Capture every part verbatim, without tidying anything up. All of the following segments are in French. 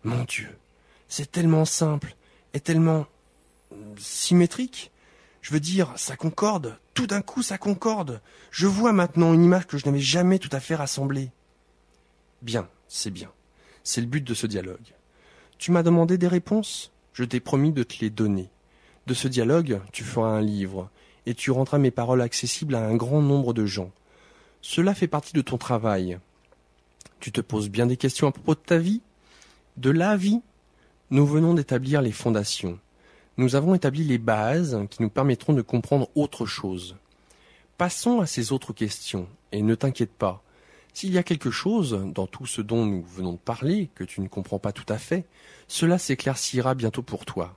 Mon Dieu, c'est tellement simple et tellement symétrique. Je veux dire, ça concorde, tout d'un coup ça concorde. Je vois maintenant une image que je n'avais jamais tout à fait rassemblée. Bien, c'est bien. C'est le but de ce dialogue. Tu m'as demandé des réponses, je t'ai promis de te les donner. De ce dialogue, tu feras un livre, et tu rendras mes paroles accessibles à un grand nombre de gens. Cela fait partie de ton travail. Tu te poses bien des questions à propos de ta vie ? De la vie ? Nous venons d'établir les fondations. Nous avons établi les bases qui nous permettront de comprendre autre chose. Passons à ces autres questions, et ne t'inquiète pas. S'il y a quelque chose, dans tout ce dont nous venons de parler, que tu ne comprends pas tout à fait, cela s'éclaircira bientôt pour toi.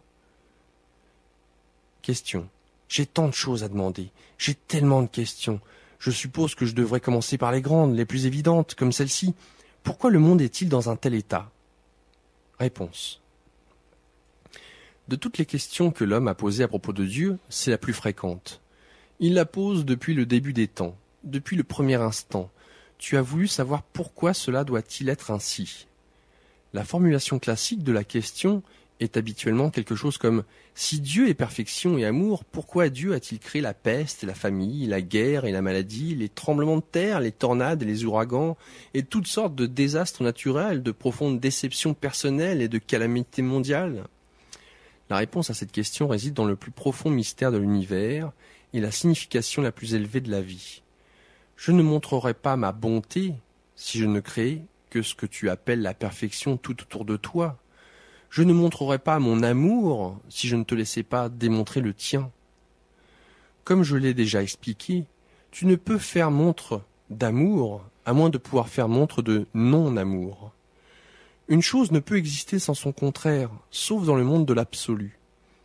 Question. J'ai tant de choses à demander, j'ai tellement de questions. Je suppose que je devrais commencer par les grandes, les plus évidentes, comme celle-ci. Pourquoi le monde est-il dans un tel état ? Réponse. De toutes les questions que l'homme a posées à propos de Dieu, c'est la plus fréquente. Il la pose depuis le début des temps, depuis le premier instant. Tu as voulu savoir pourquoi cela doit-il être ainsi. La formulation classique de la question est habituellement quelque chose comme « Si Dieu est perfection et amour, pourquoi Dieu a-t-il créé la peste et la famille, la guerre et la maladie, les tremblements de terre, les tornades et les ouragans, et toutes sortes de désastres naturels, de profondes déceptions personnelles et de calamités mondiales ?» La réponse à cette question réside dans le plus profond mystère de l'univers et la signification la plus élevée de la vie. Je ne montrerai pas ma bonté si je ne créais que ce que tu appelles la perfection tout autour de toi. Je ne montrerai pas mon amour si je ne te laissais pas démontrer le tien. Comme je l'ai déjà expliqué, tu ne peux faire montre d'amour à moins de pouvoir faire montre de non-amour. Une chose ne peut exister sans son contraire, sauf dans le monde de l'absolu.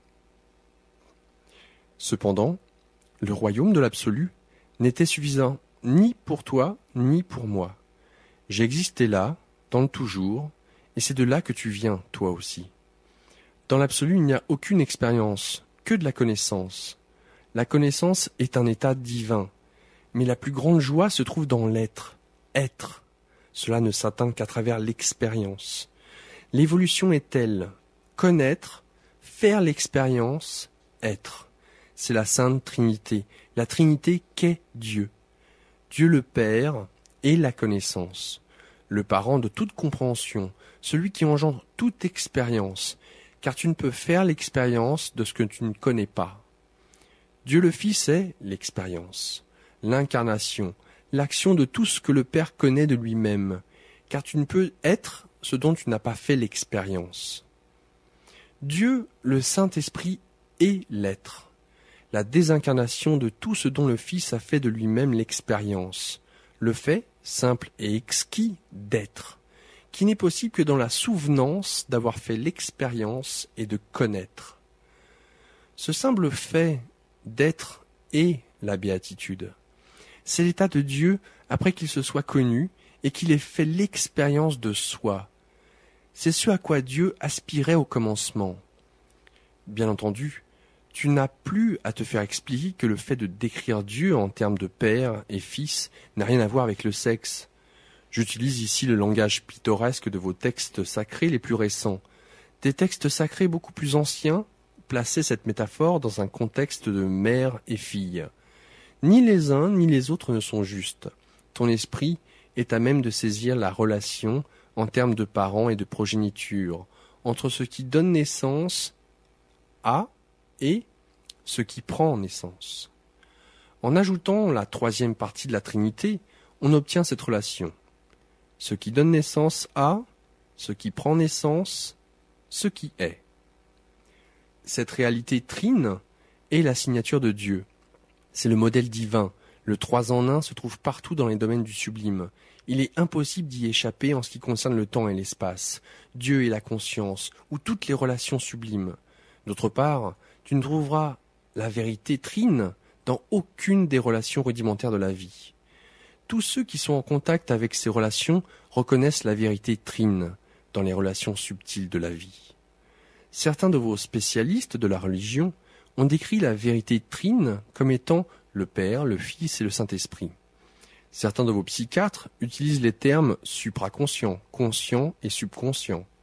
Cependant, le royaume de l'absolu n'était suffisant ni pour toi, ni pour moi. J'existais là, dans le toujours, et c'est de là que tu viens, toi aussi. Dans l'absolu, il n'y a aucune expérience, que de la connaissance. La connaissance est un état divin, mais la plus grande joie se trouve dans l'être, être. Cela ne s'atteint qu'à travers l'expérience. L'évolution est telle, connaître, faire l'expérience, être. C'est la Sainte Trinité, la Trinité qu'est Dieu. Dieu le Père est la connaissance, le parent de toute compréhension, celui qui engendre toute expérience, car tu ne peux faire l'expérience de ce que tu ne connais pas. Dieu le Fils est l'expérience, l'incarnation, l'action de tout ce que le Père connaît de lui-même, car tu ne peux être ce dont tu n'as pas fait l'expérience. Dieu, le Saint-Esprit, est l'être, la désincarnation de tout ce dont le Fils a fait de lui-même l'expérience, le fait, simple et exquis, d'être, qui n'est possible que dans la souvenance d'avoir fait l'expérience et de connaître. Ce simple fait d'être est la béatitude. C'est l'état de Dieu après qu'il se soit connu et qu'il ait fait l'expérience de soi. C'est ce à quoi Dieu aspirait au commencement. Bien entendu, tu n'as plus à te faire expliquer que le fait de décrire Dieu en termes de père et fils n'a rien à voir avec le sexe. J'utilise ici le langage pittoresque de vos textes sacrés les plus récents. Des textes sacrés beaucoup plus anciens plaçaient cette métaphore dans un contexte de mère et fille. Ni les uns ni les autres ne sont justes. Ton esprit est à même de saisir la relation, en termes de parents et de progéniture, entre ce qui donne naissance à et ce qui prend naissance. En ajoutant la troisième partie de la Trinité, on obtient cette relation. Ce qui donne naissance à, ce qui prend naissance, ce qui est. Cette réalité trine est la signature de Dieu. C'est le modèle divin. Le trois en un se trouve partout dans les domaines du sublime. Il est impossible d'y échapper en ce qui concerne le temps et l'espace, Dieu et la conscience, ou toutes les relations sublimes. D'autre part, tu ne trouveras la vérité trine dans aucune des relations rudimentaires de la vie. Tous ceux qui sont en contact avec ces relations reconnaissent la vérité trine dans les relations subtiles de la vie. Certains de vos spécialistes de la religion ont décrit la vérité trine comme étant le Père, le Fils et le Saint-Esprit. Certains de vos psychiatres utilisent les termes supraconscient, conscient et subconscient.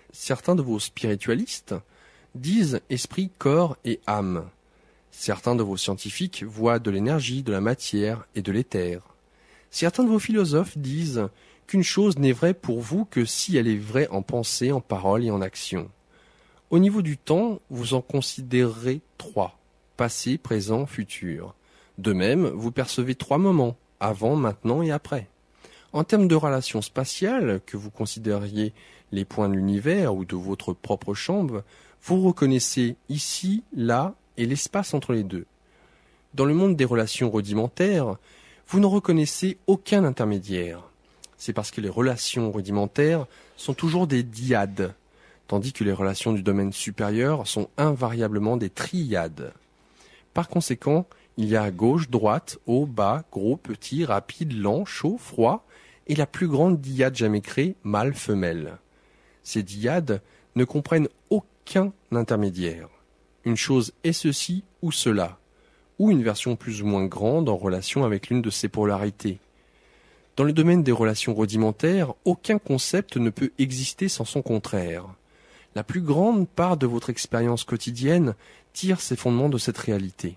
Certains de vos spiritualistes disent esprit, corps et âme. Certains de vos scientifiques voient de l'énergie, de la matière et de l'éther. Certains de vos philosophes disent qu'une chose n'est vraie pour vous que si elle est vraie en pensée, en parole et en action. Au niveau du temps, vous en considérez trois, passé, présent, futur. De même, vous percevez trois moments, avant, maintenant et après. En termes de relations spatiales, que vous considériez les points de l'univers ou de votre propre chambre, vous reconnaissez ici, là et l'espace entre les deux. Dans le monde des relations rudimentaires, vous ne reconnaissez aucun intermédiaire. C'est parce que les relations rudimentaires sont toujours des dyades, tandis que les relations du domaine supérieur sont invariablement des triades. Par conséquent, il y a gauche, droite, haut, bas, gros, petit, rapide, lent, chaud, froid, et la plus grande dyade jamais créée, mâle, femelle. Ces dyades ne comprennent aucun intermédiaire. Une chose est ceci ou cela, ou une version plus ou moins grande en relation avec l'une de ces polarités. Dans le domaine des relations rudimentaires, aucun concept ne peut exister sans son contraire. La plus grande part de votre expérience quotidienne tire ses fondements de cette réalité.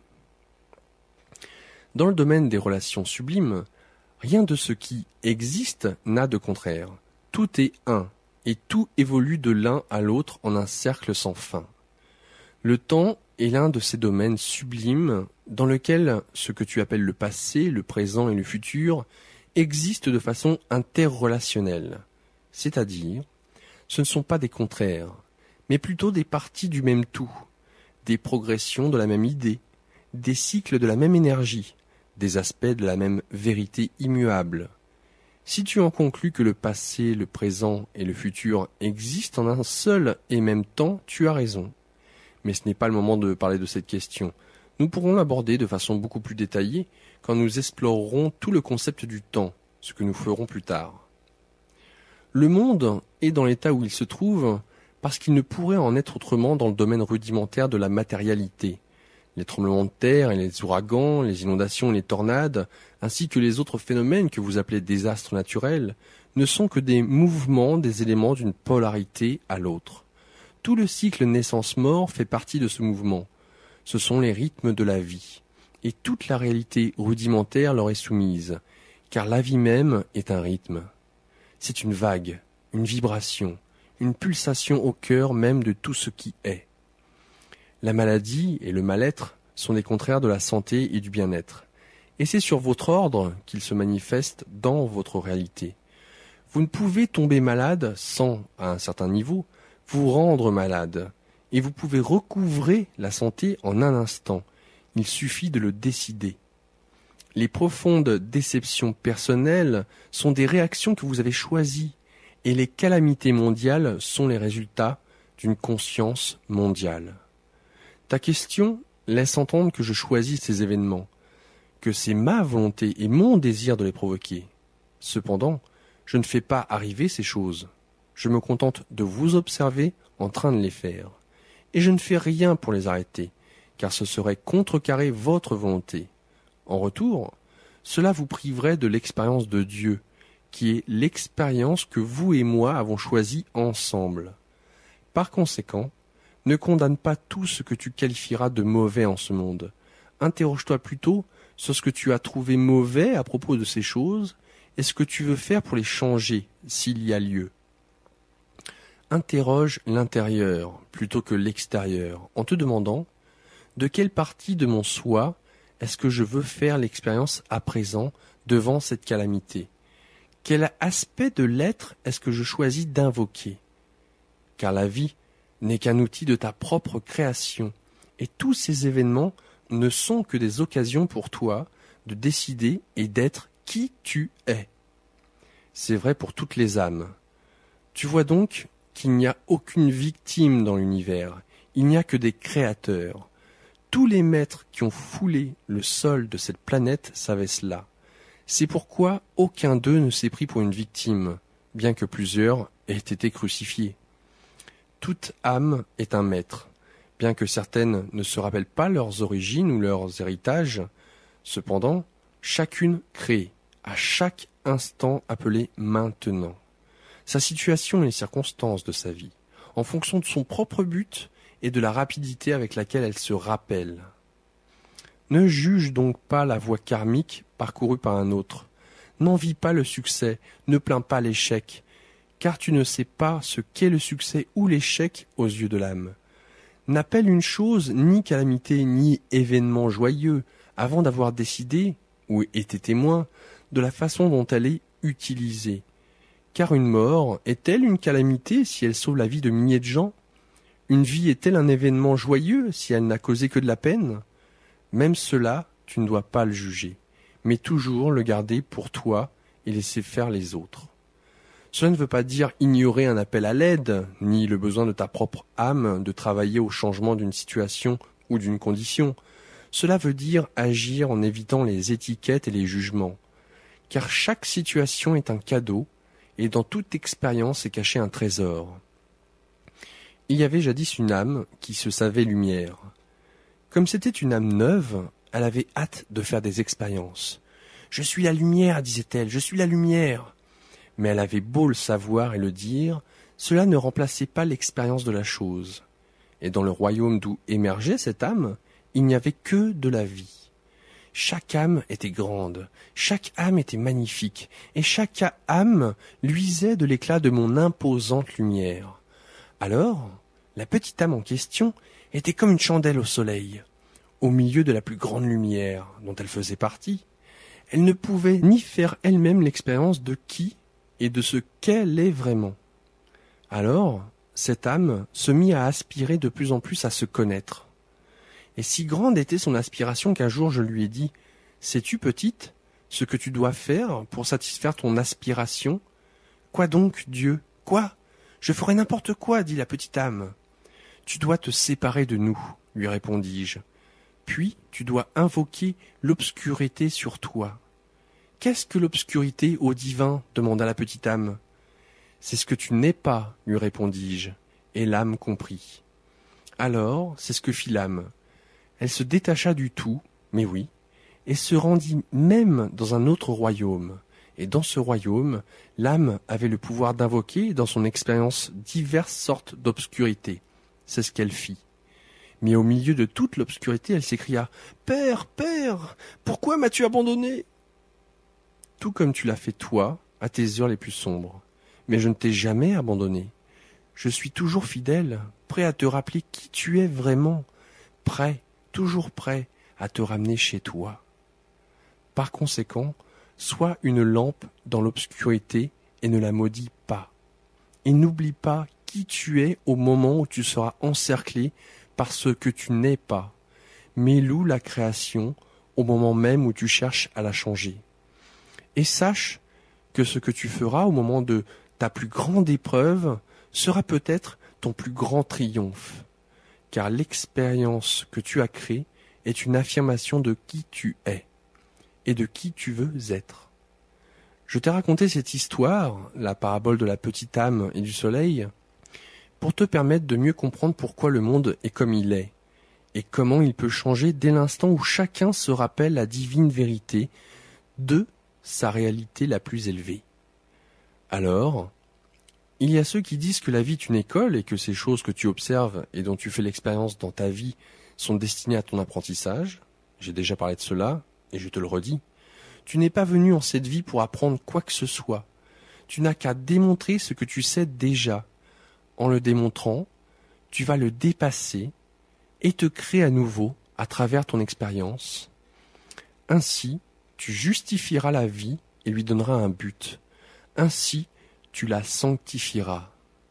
Dans le domaine des relations sublimes, rien de ce qui existe n'a de contraire. Tout est un, et tout évolue de l'un à l'autre en un cercle sans fin. Le temps est l'un de ces domaines sublimes dans lequel ce que tu appelles le passé, le présent et le futur existent de façon interrelationnelle, c'est-à-dire ce ne sont pas des contraires, mais plutôt des parties du même tout, des progressions de la même idée, des cycles de la même énergie, des aspects de la même vérité immuable. Si tu en conclus que le passé, le présent et le futur existent en un seul et même temps, tu as raison. Mais ce n'est pas le moment de parler de cette question. Nous pourrons l'aborder de façon beaucoup plus détaillée quand nous explorerons tout le concept du temps, ce que nous ferons plus tard. Le monde est dans l'état où il se trouve parce qu'il ne pourrait en être autrement dans le domaine rudimentaire de la matérialité. Les tremblements de terre et les ouragans, les inondations et les tornades, ainsi que les autres phénomènes que vous appelez désastres naturels, ne sont que des mouvements des éléments d'une polarité à l'autre. Tout le cycle naissance-mort fait partie de ce mouvement. Ce sont les rythmes de la vie. Et toute la réalité rudimentaire leur est soumise, car la vie même est un rythme. C'est une vague, une vibration, une pulsation au cœur même de tout ce qui est. La maladie et le mal-être sont des contraires de la santé et du bien-être. Et c'est sur votre ordre qu'ils se manifestent dans votre réalité. Vous ne pouvez tomber malade sans, à un certain niveau, vous rendre malade. Et vous pouvez recouvrer la santé en un instant. Il suffit de le décider. Les profondes déceptions personnelles sont des réactions que vous avez choisies. Et les calamités mondiales sont les résultats d'une conscience mondiale. Ta question laisse entendre que je choisis ces événements, que c'est ma volonté et mon désir de les provoquer. Cependant, je ne fais pas arriver ces choses. Je me contente de vous observer en train de les faire. Et je ne fais rien pour les arrêter, car ce serait contrecarrer votre volonté. En retour, cela vous priverait de l'expérience de Dieu, qui est l'expérience que vous et moi avons choisie ensemble. Par conséquent, ne condamne pas tout ce que tu qualifieras de mauvais en ce monde. Interroge-toi plutôt sur ce que tu as trouvé mauvais à propos de ces choses et ce que tu veux faire pour les changer, s'il y a lieu. Interroge l'intérieur plutôt que l'extérieur, en te demandant de quelle partie de mon soi est-ce que je veux faire l'expérience à présent devant cette calamité. Quel aspect de l'être est-ce que je choisis d'invoquer? Car la vie n'est qu'un outil de ta propre création, et tous ces événements ne sont que des occasions pour toi de décider et d'être qui tu es. C'est vrai pour toutes les âmes. Tu vois donc qu'il n'y a aucune victime dans l'univers, il n'y a que des créateurs. Tous les maîtres qui ont foulé le sol de cette planète savaient cela. C'est pourquoi aucun d'eux ne s'est pris pour une victime, bien que plusieurs aient été crucifiés. Toute âme est un maître, bien que certaines ne se rappellent pas leurs origines ou leurs héritages. Cependant, chacune crée, à chaque instant appelé maintenant, sa situation et les circonstances de sa vie. en fonction de son propre but et de la rapidité avec laquelle elle se rappelle. Ne juge donc pas la voie karmique parcourue par un autre. N'envie pas le succès, ne plains pas l'échec, car tu ne sais pas ce qu'est le succès ou l'échec aux yeux de l'âme. N'appelle une chose ni calamité ni événement joyeux avant d'avoir décidé, ou été témoin, de la façon dont elle est utilisée. Car une mort est-elle une calamité si elle sauve la vie de milliers de gens? Une vie est-elle un événement joyeux si elle n'a causé que de la peine? Même cela, tu ne dois pas le juger, mais toujours le garder pour toi et laisser faire les autres. Cela ne veut pas dire ignorer un appel à l'aide, ni le besoin de ta propre âme de travailler au changement d'une situation ou d'une condition. Cela veut dire agir en évitant les étiquettes et les jugements. Car chaque situation est un cadeau, et dans toute expérience est caché un trésor. Il y avait jadis une âme qui se savait lumière. Comme c'était une âme neuve, elle avait hâte de faire des expériences. « Je suis la lumière, disait-elle, je suis la lumière !» Mais elle avait beau le savoir et le dire, cela ne remplaçait pas l'expérience de la chose. Et dans le royaume d'où émergeait cette âme, il n'y avait que de la vie. Chaque âme était grande, chaque âme était magnifique, et chaque âme luisait de l'éclat de mon imposante lumière. Alors, la petite âme en question était comme une chandelle au soleil, au milieu de la plus grande lumière dont elle faisait partie. Elle ne pouvait ni faire elle-même l'expérience de qui et de ce qu'elle est vraiment. Alors, cette âme se mit à aspirer de plus en plus à se connaître. Et si grande était son aspiration qu'un jour je lui ai dit « Sais-tu, petite, ce que tu dois faire pour satisfaire ton aspiration ? » « Quoi donc, Dieu ? Quoi ? Je ferai n'importe quoi, dit la petite âme. « Tu dois te séparer de nous, lui répondis-je. Puis tu dois invoquer l'obscurité sur toi. » « Qu'est-ce que l'obscurité, ô divin ? Demanda la petite âme. « C'est ce que tu n'es pas, lui répondis-je, et l'âme comprit. Alors, c'est ce que fit l'âme. Elle se détacha du tout, mais oui, et se rendit même dans un autre royaume. Et dans ce royaume, l'âme avait le pouvoir d'invoquer dans son expérience diverses sortes d'obscurité. C'est ce qu'elle fit. Mais au milieu de toute l'obscurité, elle s'écria « Père, Père, pourquoi m'as-tu abandonné ?» Tout comme tu l'as fait toi, à tes heures les plus sombres. Mais je ne t'ai jamais abandonné. Je suis toujours fidèle, prêt à te rappeler qui tu es vraiment, prêt, toujours prêt, à te ramener chez toi. Par conséquent, sois une lampe dans l'obscurité et ne la maudis pas. Et n'oublie pas qui tu es au moment où tu seras encerclé par ce que tu n'es pas, mais loue la création au moment même où tu cherches à la changer. Et sache que ce que tu feras au moment de ta plus grande épreuve sera peut-être ton plus grand triomphe, car l'expérience que tu as créée est une affirmation de qui tu es et de qui tu veux être. Je t'ai raconté cette histoire, la parabole de la petite âme et du soleil, pour te permettre de mieux comprendre pourquoi le monde est comme il est, et comment il peut changer dès l'instant où chacun se rappelle la divine vérité de sa réalité la plus élevée. Alors, il y a ceux qui disent que la vie est une école et que ces choses que tu observes et dont tu fais l'expérience dans ta vie sont destinées à ton apprentissage. J'ai déjà parlé de cela, et je te le redis. Tu n'es pas venu en cette vie pour apprendre quoi que ce soit. Tu n'as qu'à démontrer ce que tu sais déjà. En le démontrant, tu vas le dépasser et te créer à nouveau à travers ton expérience. Ainsi, tu justifieras la vie et lui donneras un but. Ainsi, tu la sanctifieras.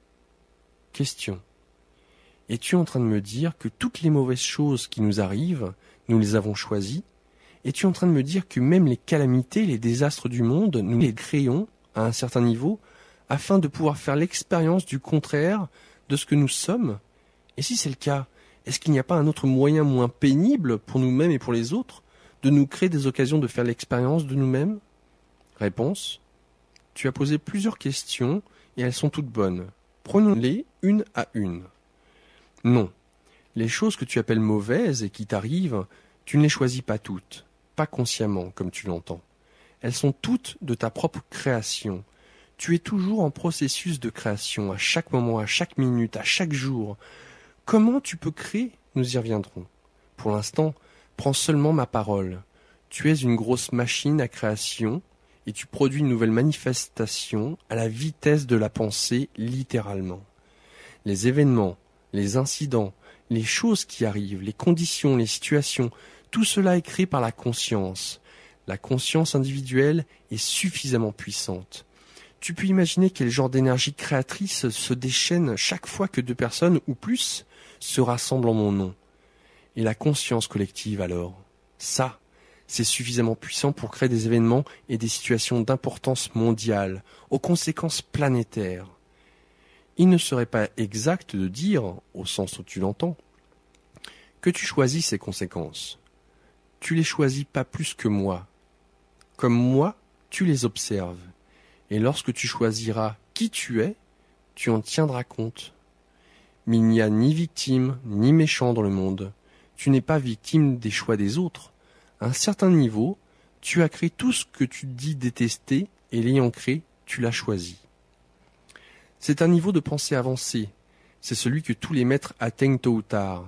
Question. Es-tu en train de me dire que toutes les mauvaises choses qui nous arrivent, nous les avons choisies? Es-tu en train de me dire que même les calamités, les désastres du monde, nous les créons à un certain niveau afin de pouvoir faire l'expérience du contraire de ce que nous sommes? Et si c'est le cas, est-ce qu'il n'y a pas un autre moyen moins pénible pour nous-mêmes et pour les autres de nous créer des occasions de faire l'expérience de nous-mêmes? Réponse. Tu as posé plusieurs questions et elles sont toutes bonnes. Prenons-les une à une. Non. Les choses que tu appelles mauvaises et qui t'arrivent, tu ne les choisis pas toutes, pas consciemment comme tu l'entends. Elles sont toutes de ta propre création. Tu es toujours en processus de création, à chaque moment, à chaque minute, à chaque jour. Comment tu peux créer? Nous y reviendrons. Pour l'instant, prends seulement ma parole. Tu es une grosse machine à création et tu produis une nouvelle manifestation à la vitesse de la pensée, littéralement. Les événements, les incidents, les choses qui arrivent, les conditions, les situations, tout cela est créé par la conscience. La conscience individuelle est suffisamment puissante. Tu peux imaginer quel genre d'énergie créatrice se déchaîne chaque fois que deux personnes ou plus se rassemblent en mon nom. Et la conscience collective alors, ça, c'est suffisamment puissant pour créer des événements et des situations d'importance mondiale, aux conséquences planétaires. Il ne serait pas exact de dire, au sens où tu l'entends, que tu choisis ces conséquences. Tu les choisis pas plus que moi. Comme moi, tu les observes. Et lorsque tu choisiras qui tu es, tu en tiendras compte. Mais il n'y a ni victime, ni méchant dans le monde. Tu n'es pas victime des choix des autres. À un certain niveau, tu as créé tout ce que tu dis détester, et l'ayant créé, tu l'as choisi. C'est un niveau de pensée avancé. C'est celui que tous les maîtres atteignent tôt ou tard.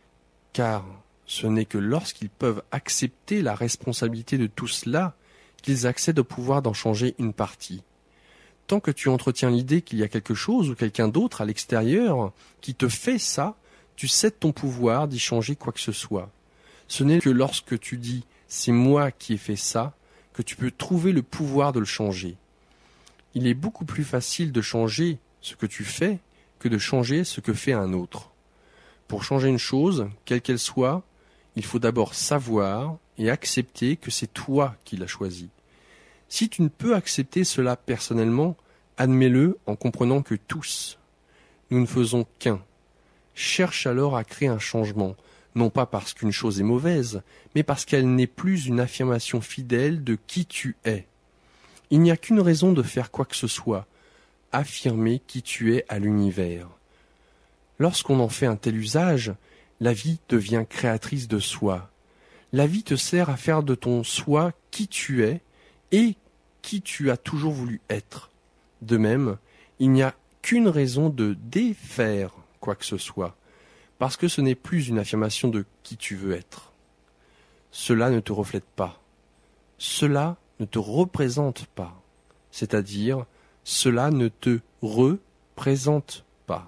Car ce n'est que lorsqu'ils peuvent accepter la responsabilité de tout cela qu'ils accèdent au pouvoir d'en changer une partie. Tant que tu entretiens l'idée qu'il y a quelque chose ou quelqu'un d'autre à l'extérieur qui te fait ça, tu cèdes ton pouvoir d'y changer quoi que ce soit. Ce n'est que lorsque tu dis « c'est moi qui ai fait ça » que tu peux trouver le pouvoir de le changer. Il est beaucoup plus facile de changer ce que tu fais que de changer ce que fait un autre. Pour changer une chose, quelle qu'elle soit, il faut d'abord savoir et accepter que c'est toi qui l'as choisi. Si tu ne peux accepter cela personnellement, admets-le en comprenant que tous, nous ne faisons qu'un. Cherche alors à créer un changement, non pas parce qu'une chose est mauvaise, mais parce qu'elle n'est plus une affirmation fidèle de qui tu es. Il n'y a qu'une raison de faire quoi que ce soit, affirmer qui tu es à l'univers. Lorsqu'on en fait un tel usage, la vie devient créatrice de soi. La vie te sert à faire de ton soi qui tu es et qui tu as toujours voulu être. De même, il n'y a qu'une raison de défaire quoi que ce soit, parce que ce n'est plus une affirmation de qui tu veux être. Cela ne te reflète pas. Cela ne te représente pas. C'est-à-dire, cela ne te représente pas.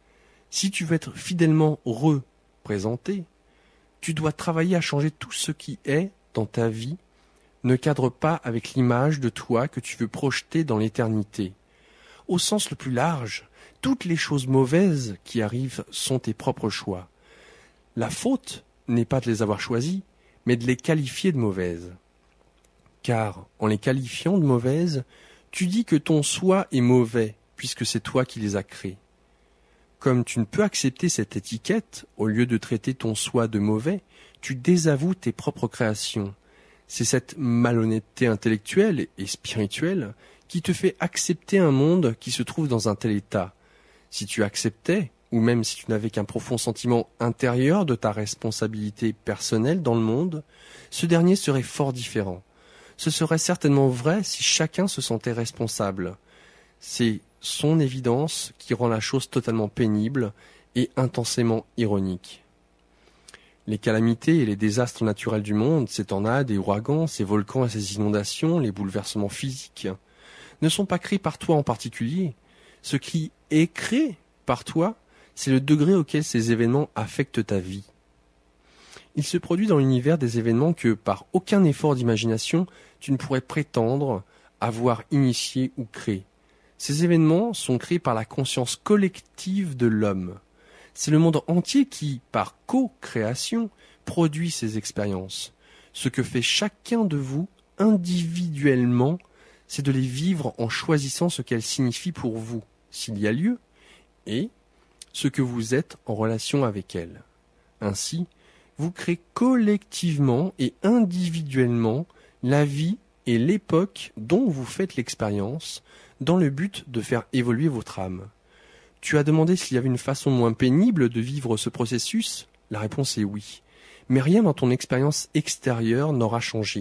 Si tu veux être fidèlement représenté, tu dois travailler à changer tout ce qui est dans ta vie, ne cadre pas avec l'image de toi que tu veux projeter dans l'éternité. Au sens le plus large, toutes les choses mauvaises qui arrivent sont tes propres choix. La faute n'est pas de les avoir choisies, mais de les qualifier de mauvaises. Car, en les qualifiant de mauvaises, tu dis que ton soi est mauvais, puisque c'est toi qui les as créées. Comme tu ne peux accepter cette étiquette, au lieu de traiter ton soi de mauvais, tu désavoues tes propres créations. C'est cette malhonnêteté intellectuelle et spirituelle qui te fait accepter un monde qui se trouve dans un tel état. Si tu acceptais, ou même si tu n'avais qu'un profond sentiment intérieur de ta responsabilité personnelle dans le monde, ce dernier serait fort différent. Ce serait certainement vrai si chacun se sentait responsable. C'est son évidence qui rend la chose totalement pénible et intensément ironique. Les calamités et les désastres naturels du monde, ces tornades et ouragans, ces volcans et ces inondations, les bouleversements physiques, ne sont pas créés par toi en particulier. Ce qui est créé par toi, c'est le degré auquel ces événements affectent ta vie. Il se produit dans l'univers des événements que, par aucun effort d'imagination, tu ne pourrais prétendre avoir initié ou créé. Ces événements sont créés par la conscience collective de l'homme. C'est le monde entier qui, par co-création, produit ces expériences. Ce que fait chacun de vous individuellement, c'est de les vivre en choisissant ce qu'elles signifient pour vous, s'il y a lieu, et ce que vous êtes en relation avec elles. Ainsi, vous créez collectivement et individuellement la vie et l'époque dont vous faites l'expérience, dans le but de faire évoluer votre âme. Tu as demandé s'il y avait une façon moins pénible de vivre ce processus ? La réponse est oui. Mais rien dans ton expérience extérieure n'aura changé.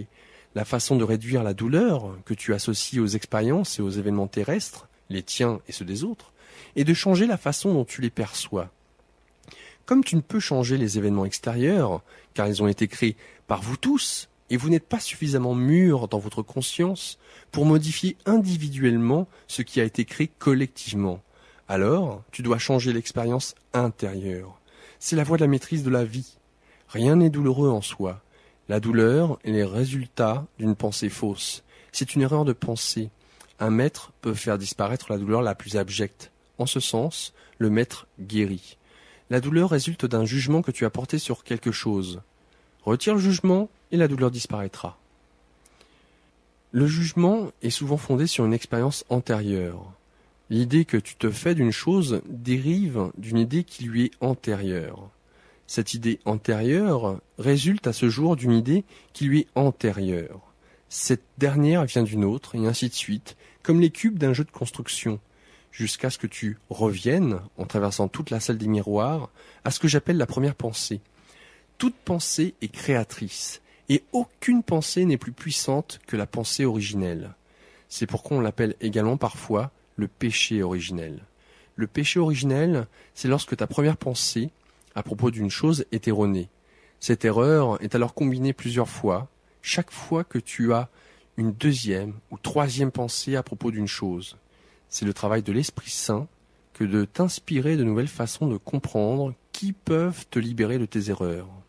La façon de réduire la douleur que tu associes aux expériences et aux événements terrestres, les tiens et ceux des autres, est de changer la façon dont tu les perçois. Comme tu ne peux changer les événements extérieurs, car ils ont été créés par vous tous, et vous n'êtes pas suffisamment mûr dans votre conscience pour modifier individuellement ce qui a été créé collectivement, alors tu dois changer l'expérience intérieure. C'est la voie de la maîtrise de la vie. Rien n'est douloureux en soi. La douleur est le résultat d'une pensée fausse. C'est une erreur de pensée. Un maître peut faire disparaître la douleur la plus abjecte. En ce sens, le maître guérit. La douleur résulte d'un jugement que tu as porté sur quelque chose. Retire le jugement et la douleur disparaîtra. Le jugement est souvent fondé sur une expérience antérieure. L'idée que tu te fais d'une chose dérive d'une idée qui lui est antérieure. Cette idée antérieure résulte à ce jour d'une idée qui lui est antérieure. Cette dernière vient d'une autre, et ainsi de suite, comme les cubes d'un jeu de construction, jusqu'à ce que tu reviennes, en traversant toute la salle des miroirs, à ce que j'appelle la première pensée. Toute pensée est créatrice, et aucune pensée n'est plus puissante que la pensée originelle. C'est pourquoi on l'appelle également parfois le péché originel. Le péché originel, c'est lorsque ta première pensée, à propos d'une chose, est erronée. Cette erreur est alors combinée plusieurs fois, chaque fois que tu as une deuxième ou troisième pensée à propos d'une chose. C'est le travail de l'Esprit Saint que de t'inspirer de nouvelles façons de comprendre qui peuvent te libérer de tes erreurs.